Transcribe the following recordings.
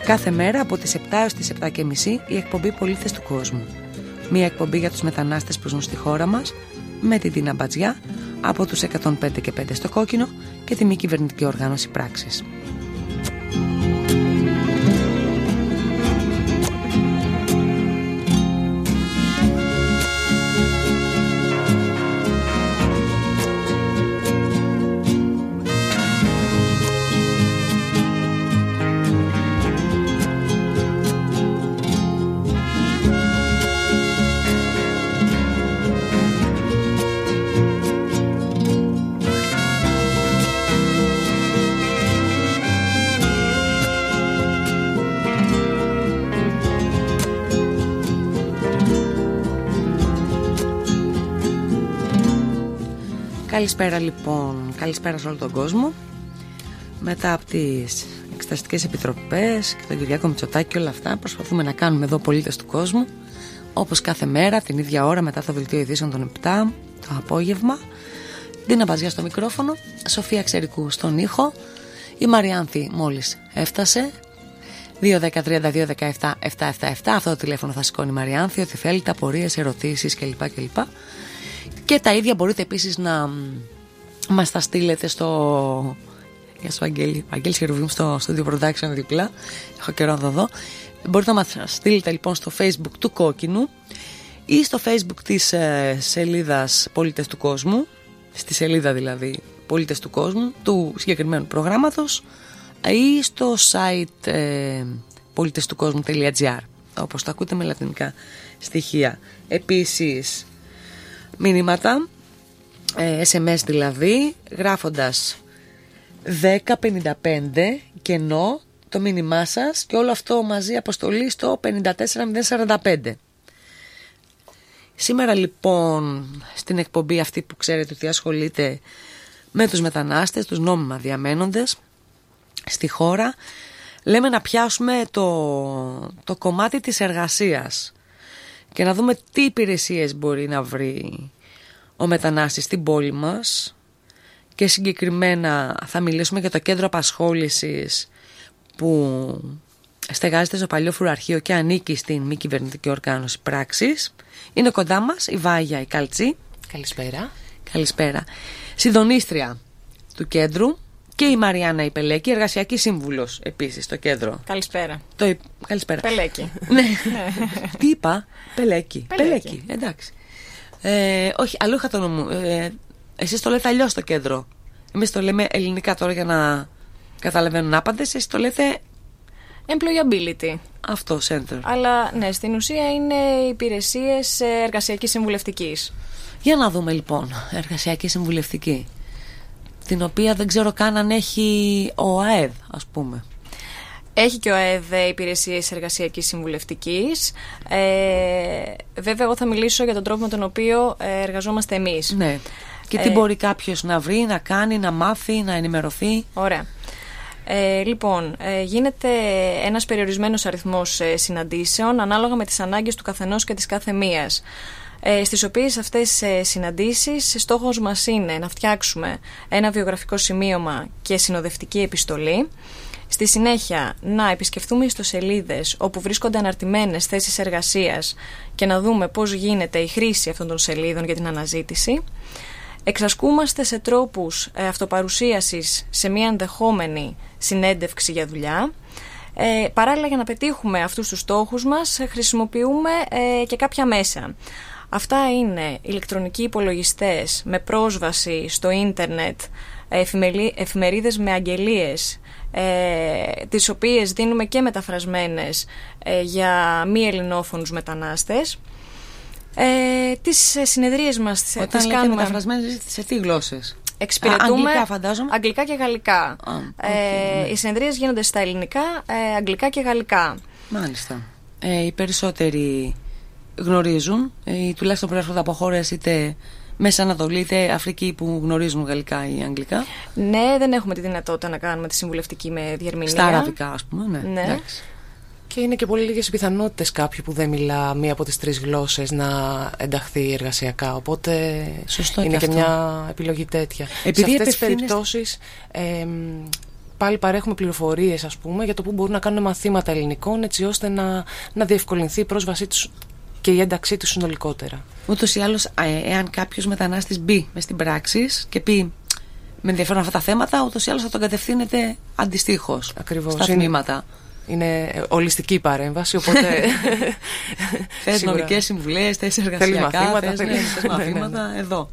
Κάθε μέρα από τις 7 έως τις 7:30 η εκπομπή Πολίτες του Κόσμου. Μια εκπομπή για τους μετανάστες που ζουν στη χώρα μας, με την Τίνα Μπατζιά από τους 105,5 στο Κόκκινο και τη μη κυβερνητική οργάνωση Πράξης. Καλησπέρα λοιπόν, καλησπέρα σε όλο τον κόσμο. Μετά από τις εξεταστικές επιτροπές και τον Κυριάκο Μητσοτάκη και όλα αυτά, προσπαθούμε να κάνουμε εδώ Πολίτες του Κόσμου, όπως κάθε μέρα, την ίδια ώρα, μετά το δελτίο ειδήσεων των 7 το απόγευμα. Τίνα Μπατζιά στο μικρόφωνο, Σοφία Ξερικού στον ήχο. Η Μαριάνθη μόλις έφτασε. 2-10-32-17-777. Αυτό το τηλέφωνο θα σηκώνει η Μαριάνθη, ό,τι θέλετε, απορίες, ερωτήσεις κλπ. Και τα ίδια μπορείτε επίσης να μας τα στείλετε στο... Γεια σου Αγγέλη Χερουβίμ στο Studio Production διπλά. Έχω καιρό να το δω. Μπορείτε να μας στείλετε λοιπόν στο Facebook του Κόκκινου ή στο Facebook της σελίδας Πολίτες του Κόσμου, στη σελίδα δηλαδή Πολίτες του Κόσμου του συγκεκριμένου προγράμματος, ή στο site politestuκόσμου.gr, όπως το ακούτε με λατινικά στοιχεία. Επίσης μηνύματα, SMS δηλαδή, γράφοντας 1055 κενό το μήνυμά σας και όλο αυτό μαζί αποστολή στο 54045. Σήμερα λοιπόν στην εκπομπή αυτή που ξέρετε ότι ασχολείται με τους μετανάστες, τους νόμιμα διαμένοντες στη χώρα, λέμε να πιάσουμε το κομμάτι της εργασίας και να δούμε τι υπηρεσίες μπορεί να βρει ο μετανάστης στην πόλη μας, και συγκεκριμένα θα μιλήσουμε για το κέντρο απασχόλησης που στεγάζεται στο παλιό φρουραρχείο και ανήκει στην μη κυβερνητική οργάνωση Πράξης. Είναι κοντά μας η Βάγια η Καλτσή. Καλησπέρα. Καλησπέρα. Συντονίστρια του κέντρου, και η Μαριάννα η Πελέκη, εργασιακή σύμβουλος επίσης στο κέντρο. Καλησπέρα. Καλησπέρα. Πελέκη. Ναι. Τι είπα? Πελέκη. Εντάξει. Όχι, αλλού είχα το νόμο. Εσείς το λέτε αλλιώς στο κέντρο. Εμείς το λέμε ελληνικά τώρα για να καταλαβαίνουν άπαντες. Εσείς το λέτε Employability. Αυτό, center. Αλλά ναι, στην ουσία είναι υπηρεσίες εργασιακής συμβουλευτικής. Για να δούμε λοιπόν, εργασιακή συμβουλευτική, την οποία δεν ξέρω καν αν έχει ο ΑΕΔ, ας πούμε. Έχει και ο ΑΕΔ υπηρεσίες εργασιακής συμβουλευτικής. Βέβαια, εγώ θα μιλήσω για τον τρόπο με τον οποίο εργαζόμαστε εμείς. Ναι. Και τι μπορεί κάποιος να βρει, να κάνει, να μάθει, να ενημερωθεί. Ωραία. Λοιπόν, γίνεται ένας περιορισμένος αριθμός συναντήσεων ανάλογα με τις ανάγκες του καθενός και της κάθε μίας, στις οποίες αυτές συναντήσεις στόχος μας είναι να φτιάξουμε ένα βιογραφικό σημείωμα και συνοδευτική επιστολή. Στη συνέχεια να επισκεφθούμε ιστοσελίδες όπου βρίσκονται αναρτημένες θέσεις εργασίας και να δούμε πώς γίνεται η χρήση αυτών των σελίδων για την αναζήτηση. Εξασκούμαστε σε τρόπους αυτοπαρουσίασης σε μια ενδεχόμενη συνέντευξη για δουλειά. Παράλληλα, για να πετύχουμε αυτούς τους στόχους μας χρησιμοποιούμε και κάποια μέσα. Αυτά είναι ηλεκτρονικοί υπολογιστές με πρόσβαση στο ίντερνετ, εφημερίδες με αγγελίες, τις οποίες δίνουμε και μεταφρασμένες για μη ελληνόφωνους μετανάστες. Τις συνεδρίες μας τις κάνουμε μεταφρασμένες σε τι γλώσσες? Εξυπηρετούμε αγγλικά, φαντάζομαι. Αγγλικά και γαλλικά. Οι συνεδρίες γίνονται στα ελληνικά, αγγλικά και γαλλικά. Μάλιστα. Οι περισσότεροι γνωρίζουν, ή τουλάχιστον προέρχονται από χώρες είτε Μέση Ανατολή είτε Αφρική που γνωρίζουν γαλλικά ή αγγλικά. Ναι, δεν έχουμε τη δυνατότητα να κάνουμε τη συμβουλευτική με διερμηνία. Στα αραβικά, ας πούμε. Ναι. Εντάξει. Και είναι και πολύ λίγες οι πιθανότητες κάποιου που δεν μιλά μία από τις τρεις γλώσσες να ενταχθεί εργασιακά. Οπότε σωστό, είναι και αυτό. μια επιλογή τέτοια. Επειδή σε αυτές τις περιπτώσεις πάλι παρέχουμε πληροφορίες, ας πούμε, για το που μπορούν να κάνουν μαθήματα ελληνικών, έτσι ώστε να διευκολυνθεί η πρόσβασή τους και η ένταξή τους συνολικότερα. Ούτως ή άλλως, εάν κάποιος μετανάστης μπει μες στην πράξη και πει με ενδιαφέρον αυτά τα θέματα, ούτως ή άλλως θα τον κατευθύνεται αντιστοίχως στα τμήματα. Είναι ολιστική παρέμβαση, οπότε. Θες νομικές συμβουλές, θες εργασιακά, θες μαθήματα, εδώ.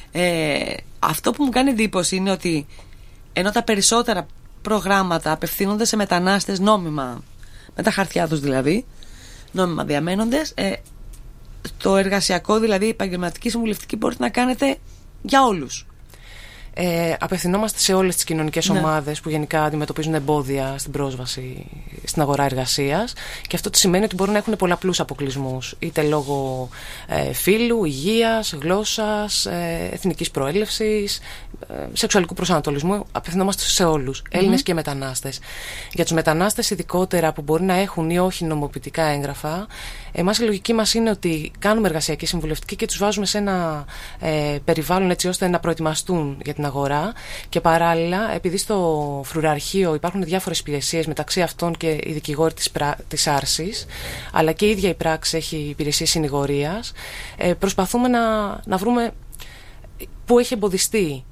Αυτό που μου κάνει εντύπωση είναι ότι ενώ τα περισσότερα προγράμματα απευθύνονται σε μετανάστες νόμιμα, με τα χαρτιά τους δηλαδή, νόμιμα διαμένοντες, το εργασιακό, δηλαδή η επαγγελματική συμβουλευτική, μπορείτε να κάνετε για όλους. Απευθυνόμαστε σε όλες τις κοινωνικές ομάδες που γενικά αντιμετωπίζουν εμπόδια στην πρόσβαση στην αγορά εργασίας, και αυτό σημαίνει ότι μπορούν να έχουν πολλαπλούς αποκλεισμούς, είτε λόγω φύλου, υγείας, γλώσσας, εθνικής προέλευσης, σεξουαλικού προσανατολισμού. Απευθυνόμαστε σε όλους, Έλληνες και μετανάστες. Για τους μετανάστες ειδικότερα, που μπορεί να έχουν ή όχι νομοποιητικά έγγραφα, εμάς η λογική μας είναι ότι κάνουμε εργασιακή συμβουλευτική και τους βάζουμε σε ένα περιβάλλον έτσι ώστε να προετοιμαστούν για την αγορά, και παράλληλα, επειδή στο φρουραρχείο υπάρχουν διάφορες υπηρεσίες, μεταξύ αυτών και οι δικηγόροι της Άρσης, αλλά και η ίδια η πράξη έχει υπηρεσίες συνηγορίας, προσπαθούμε να βρούμε πού έχει εμποδιστεί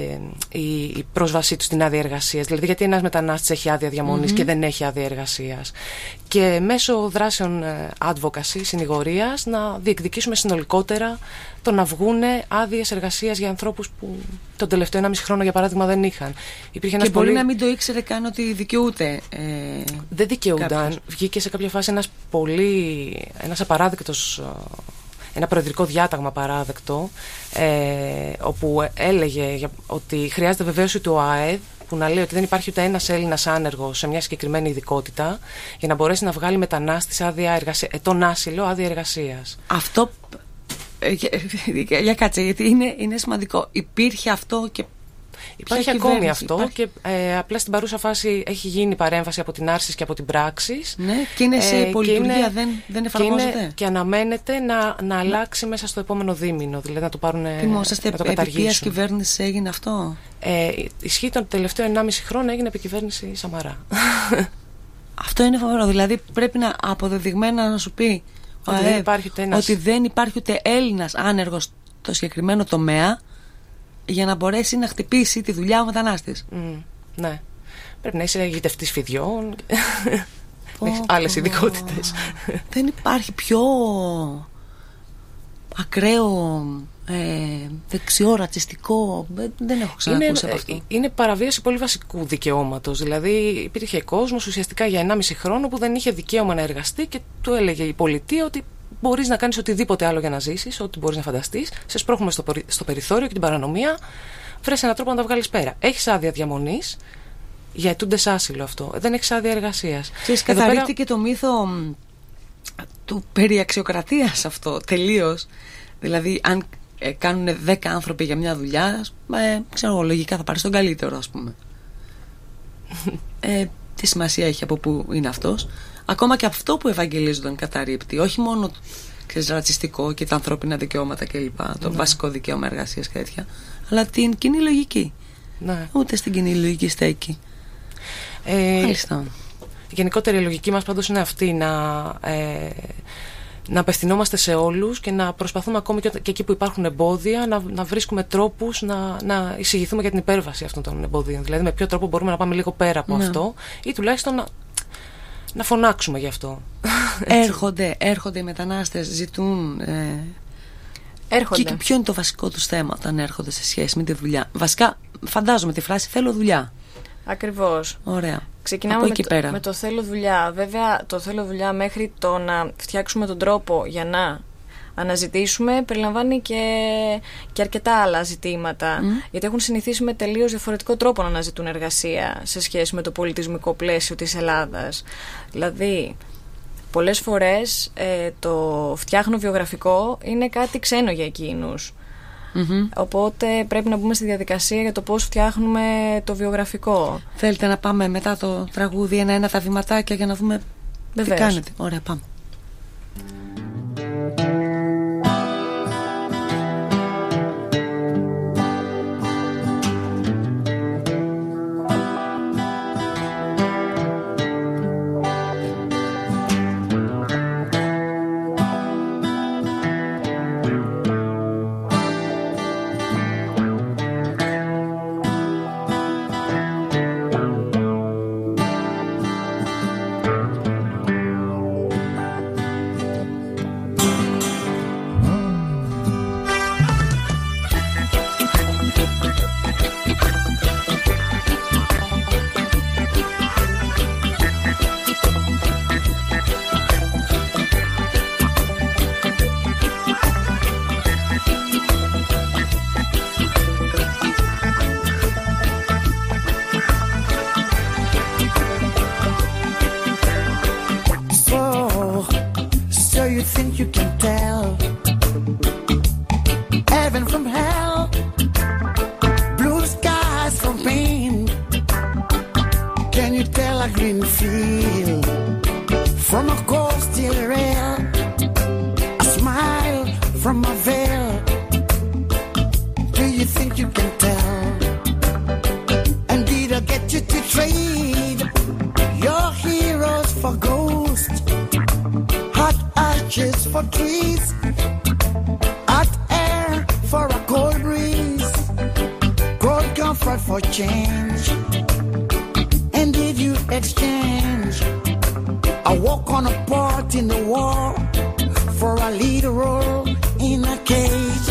η πρόσβασή του στην άδεια εργασίας. Δηλαδή, γιατί ένας μετανάστης έχει άδεια διαμονής και δεν έχει άδεια εργασίας. Και μέσω δράσεων advocacy, συνηγορίας, να διεκδικήσουμε συνολικότερα το να βγουν άδειες εργασίας για ανθρώπους που τον τελευταίο 1,5 χρόνο, για παράδειγμα, δεν είχαν. Και μπορεί να μην το ήξερε καν ότι δικαιούται. Δεν δικαιούνταν. Βγήκε σε κάποια φάση ένας απαράδεκτος. Ένα προεδρικό διάταγμα απαράδεκτο, όπου έλεγε ότι χρειάζεται βεβαίωση του ΟΑΕΔ, που να λέει ότι δεν υπάρχει ούτε ένας Έλληνας άνεργος σε μια συγκεκριμένη ειδικότητα, για να μπορέσει να βγάλει μετανάστης ετών άσυλο, άδεια εργασίας. Αυτό. Για κάτσε, γιατί είναι σημαντικό. Υπήρχε αυτό και. Υπάρχει ακόμη αυτό και απλά στην παρούσα φάση έχει γίνει παρέμβαση από την Άρσης και από την Πράξης. Ναι, και είναι σε πολυλειτουργία, δεν εφαρμόζεται. Και αναμένεται να αλλάξει μέσα στο επόμενο δίμηνο, δηλαδή να το πάρουν, να το καταργήσουν. Επί ποιας κυβέρνησης έγινε αυτό? Ισχύει τον τελευταίο 1,5 χρόνο, έγινε επί κυβέρνηση Σαμαρά. Αυτό είναι φοβερό, δηλαδή πρέπει να αποδεδειγμένα να σου πει ότι δεν υπάρχει ούτε Έλληνας άνεργος στο συγκεκριμένο τομέα, για να μπορέσει να χτυπήσει τη δουλειά ο μετανάστης. Ναι. Πρέπει να είσαι γητευτής φιδιών. Έχεις άλλες ειδικότητες. Δεν υπάρχει πιο ακραίο, δεξιό, ρατσιστικό. Δεν έχω ξανακούσει από αυτό. Είναι παραβίαση πολύ βασικού δικαιώματος. Δηλαδή υπήρχε κόσμος ουσιαστικά για 1,5 χρόνο που δεν είχε δικαίωμα να εργαστεί, και του έλεγε η πολιτεία ότι μπορείς να κάνεις οτιδήποτε άλλο για να ζήσεις, ό,τι μπορείς να φανταστείς. Σε σπρώχνουμε στο περιθώριο και την παρανομία. Βρες έναν τρόπο να τα βγάλεις πέρα. Έχεις άδεια διαμονής, για ετούντες άσυλο αυτό. Δεν έχεις άδεια εργασίας. Καταρρίπτει και το μύθο του περί αξιοκρατίας αυτό τελείως. Δηλαδή, αν κάνουν 10 άνθρωποι για μια δουλειά, ξέρω, λογικά θα πάρεις τον καλύτερο, ας πούμε. Τι σημασία έχει από πού είναι αυτός? Ακόμα και αυτό που ευαγγελίζονταν καταρρίπτει. Όχι μόνο ρατσιστικό και τα ανθρώπινα δικαιώματα κλπ. Το βασικό δικαίωμα εργασίας και τέτοια, αλλά την κοινή λογική. Ναι. Ούτε στην κοινή λογική στέκει. Μάλιστα. Η γενικότερη λογική μας πάντως είναι αυτή, να απευθυνόμαστε σε όλους και να προσπαθούμε ακόμη και εκεί που υπάρχουν εμπόδια να βρίσκουμε τρόπους να εισηγηθούμε για την υπέρβαση αυτών των εμποδίων. Δηλαδή με ποιο τρόπο μπορούμε να πάμε λίγο πέρα από αυτό, ή τουλάχιστον να φωνάξουμε γι' αυτό. Έρχονται οι μετανάστες, ζητούν. Έρχονται. Και ποιο είναι το βασικό τους θέμα όταν έρχονται σε σχέση με τη δουλειά? Βασικά, φαντάζομαι τη φράση θέλω δουλειά. Ακριβώς. Ωραία. Ξεκινάμε με το θέλω δουλειά. Βέβαια, το θέλω δουλειά μέχρι το να φτιάξουμε τον τρόπο για να αναζητήσουμε περιλαμβάνει και αρκετά άλλα ζητήματα. Γιατί έχουν συνηθίσει με τελείως διαφορετικό τρόπο να αναζητούν εργασία σε σχέση με το πολιτισμικό πλαίσιο της Ελλάδας. Δηλαδή, πολλές φορές το φτιάχνω βιογραφικό είναι κάτι ξένο για εκείνους. Οπότε πρέπει να μπούμε στη διαδικασία για το πώς φτιάχνουμε το βιογραφικό. Θέλετε να πάμε μετά το τραγούδι ένα-ένα τα βηματάκια για να δούμε τι κάνετε? Ωραία, πάμε. from my veil. Do you think you can tell? And did I get you to trade your heroes for ghosts, hot ashes for trees, hot air for a cold breeze, cold comfort for change? And did you exchange a walk on a part in the war for a lead role in a cage?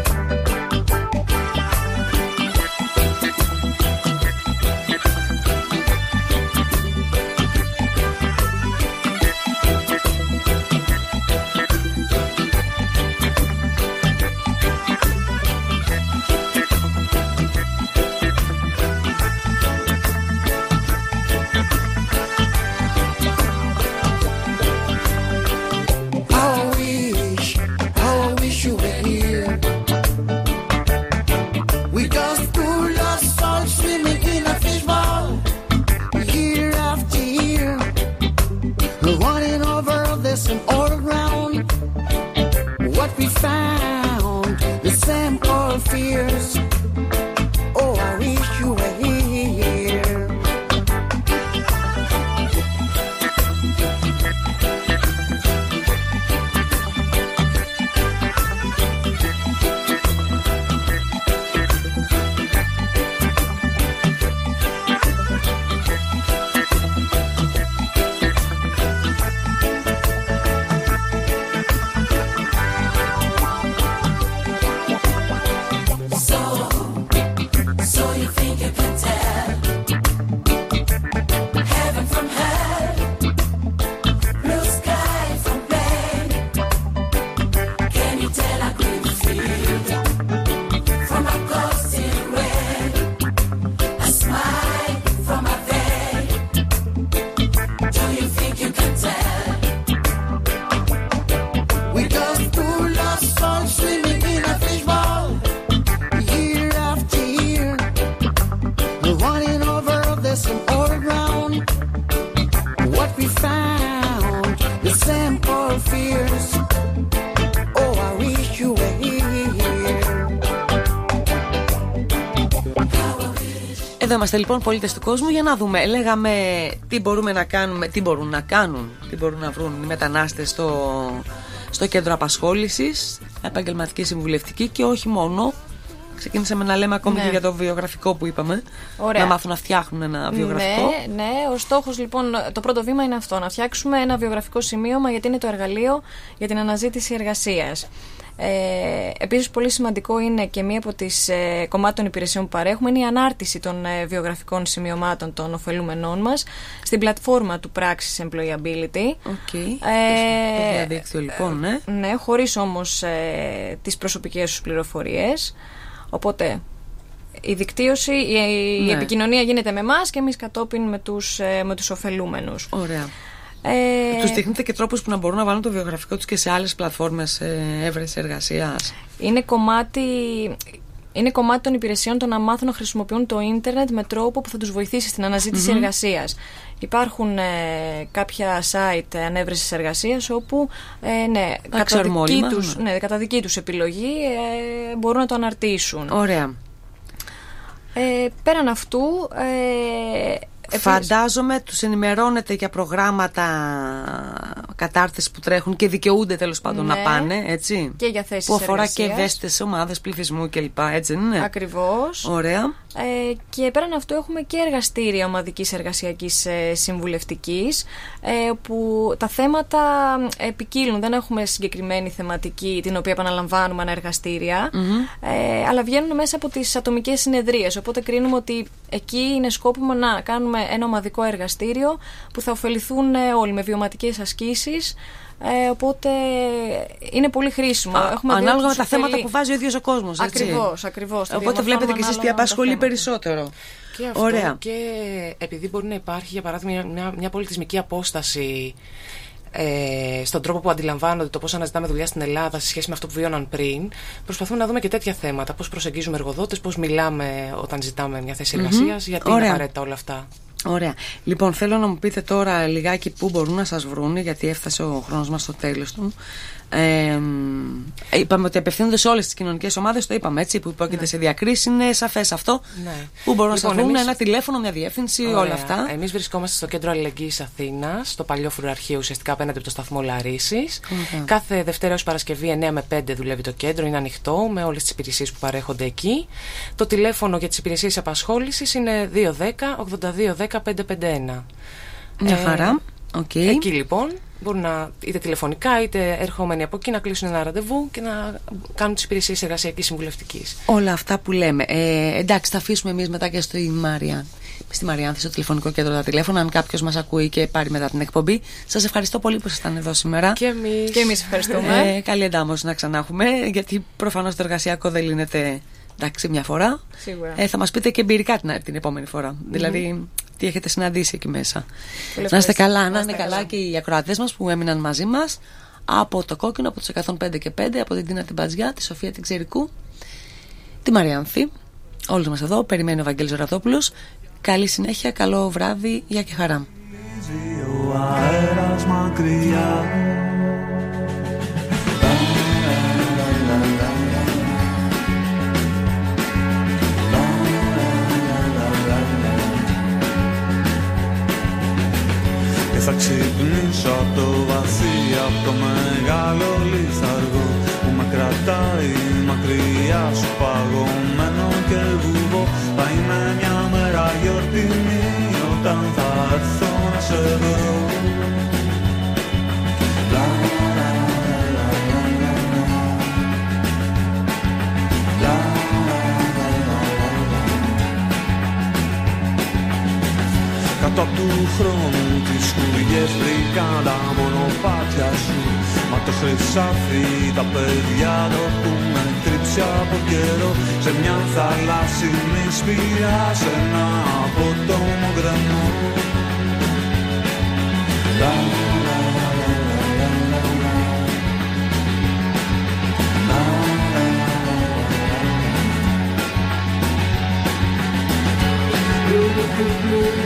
Εδώ είμαστε λοιπόν, πολίτες του κόσμου, για να δούμε. Λέγαμε τι μπορούμε να κάνουμε, τι μπορούν να κάνουν, τι μπορούν να βρουν οι μετανάστες στο κέντρο απασχόλησης, επαγγελματική συμβουλευτική και όχι μόνο. Ξεκίνησαμε να λέμε ακόμη και για το βιογραφικό που είπαμε. Ωραία. Να μάθουν να φτιάχνουν ένα βιογραφικό. Ναι, ο στόχος λοιπόν, το πρώτο βήμα είναι αυτό, να φτιάξουμε ένα βιογραφικό σημείωμα, γιατί είναι το εργαλείο για την αναζήτηση εργασίας. Επίσης πολύ σημαντικό είναι και μία από τις κομμάτια των υπηρεσιών που παρέχουμε είναι η ανάρτηση των βιογραφικών σημειωμάτων των ωφελούμενών μας στην πλατφόρμα του Praxis Employability. Το διαδίκτυο λοιπόν, ναι. Ναι, χωρίς όμως τις προσωπικές τους πληροφορίες. Οπότε η δικτύωση, η επικοινωνία γίνεται με εμάς και εμείς κατόπιν με τους ωφελούμενους. Ωραία. Τους δείχνετε και τρόπους που να μπορούν να βάλουν το βιογραφικό τους και σε άλλες πλατφόρμες έβρεσης εργασίας? Είναι κομμάτι των υπηρεσιών το να μάθουν να χρησιμοποιούν το ίντερνετ με τρόπο που θα τους βοηθήσει στην αναζήτηση εργασίας. Υπάρχουν κάποια site ανέβρεσης εργασίας όπου κατά δική τους επιλογή μπορούν να το αναρτήσουν. Ωραία. Πέραν αυτού, φαντάζομαι τους ενημερώνετε για προγράμματα κατάρτισης που τρέχουν και δικαιούνται τέλος πάντων να πάνε, έτσι. Και για θέσεις που αφορά εργασίας. και ευαίσθητες ομάδες πληθυσμού κλπ. Έτσι δεν είναι? Ακριβώς. Ωραία. Και πέραν αυτού έχουμε και εργαστήρια ομαδικής εργασιακής συμβουλευτικής, που τα θέματα ποικίλουν. Δεν έχουμε συγκεκριμένη θεματική την οποία επαναλαμβάνουμε ανά εργαστήρια, αλλά βγαίνουν μέσα από τις ατομικές συνεδρίες. Οπότε κρίνουμε ότι εκεί είναι σκόπιμο να κάνουμε ένα ομαδικό εργαστήριο που θα ωφεληθούν όλοι με βιωματικές ασκήσεις. Οπότε είναι πολύ χρήσιμο. Ανάλογα με τα θέματα που βάζει ο ίδιος ο κόσμος. Ακριβώς. Οπότε βλέπετε και εσείς τι απασχολεί περισσότερο. Και αυτό. Ωραία. Και επειδή μπορεί να υπάρχει, για παράδειγμα, μια πολιτισμική απόσταση στον τρόπο που αντιλαμβάνονται το πώς αναζητάμε δουλειά στην Ελλάδα σε σχέση με αυτό που βίωναν πριν, προσπαθούμε να δούμε και τέτοια θέματα. Πώς προσεγγίζουμε εργοδότες, πώς μιλάμε όταν ζητάμε μια θέση εργασίας, γιατί είναι απαραίτητα όλα αυτά. Ωραία. Λοιπόν, θέλω να μου πείτε τώρα λιγάκι πού μπορούν να σας βρουν, γιατί έφτασε ο χρόνος μας στο τέλος του. Είπαμε ότι απευθύνονται σε όλες τις κοινωνικές ομάδες, το είπαμε έτσι, που υπόκειται σε διακρίσεις, είναι σαφές αυτό. Που μπορούν να σταθούν, ένα τηλέφωνο, μια διεύθυνση, όλα αυτά. Εμείς βρισκόμαστε στο Κέντρο Αλληλεγγύης Αθήνας, στο παλιό φρουραρχείο, ουσιαστικά απέναντι από το σταθμό Λαρίσης. Κάθε Δευτέρα έως Παρασκευή 9 με 5 δουλεύει το κέντρο, είναι ανοιχτό με όλες τις υπηρεσίες που παρέχονται εκεί. Το τηλέφωνο για τις υπηρεσίες απασχόλησης είναι 210 82 10 551. Μια χαρά. Εκεί λοιπόν μπορούν να, είτε τηλεφωνικά είτε ερχόμενοι από εκεί, να κλείσουν ένα ραντεβού και να κάνουν τις υπηρεσίες εργασιακής συμβουλευτικής. Όλα αυτά που λέμε. Εντάξει, θα αφήσουμε εμείς μετά και στη Μαριάνθη, στο τηλεφωνικό κέντρο, τα τηλέφωνα. Αν κάποιος μας ακούει και πάρει μετά την εκπομπή. Σας ευχαριστώ πολύ που ήσασταν εδώ σήμερα. Και εμείς ευχαριστούμε. Καλή εντάμωση να ξανά έχουμε, γιατί προφανώς το εργασιακό δεν λύνεται, εντάξει, μια φορά. Σίγουρα. Θα μας πείτε και εμπειρικά την επόμενη φορά. Δηλαδή, τι έχετε συναντήσει εκεί μέσα. Να είστε καλά, να είναι καλά και οι ακροατές μας που έμειναν μαζί μας από το Κόκκινο, από τους 105 και 5, από την Τίνα την Μπατζιά, τη Σοφία την Ξερικού, τη Μαριάνθη. Όλους μας εδώ, περιμένει ο Βαγγέλης Ζωραδόπουλος. Καλή συνέχεια, καλό βράδυ, γεια και χαρά. Θα ξυπνήσω από το βαθύ, από το μεγάλο λιθαργό που με κρατάει μακριά σου, παγωμένο και βουβό. Θα είναι μια μέρα γιορτινή όταν θα έρθω να σε βρω. Κάτω απ' του χρόνου τις σκουριές βρήκαν τα μονοπάτια σου. Μα το χρυσάφι τα παιδιά το έχουμε τρίψει από καιρό. Σε μια θαλάσσινη σπηλιά, σε ένα απότομο γκρεμό. Blue, blue, blue.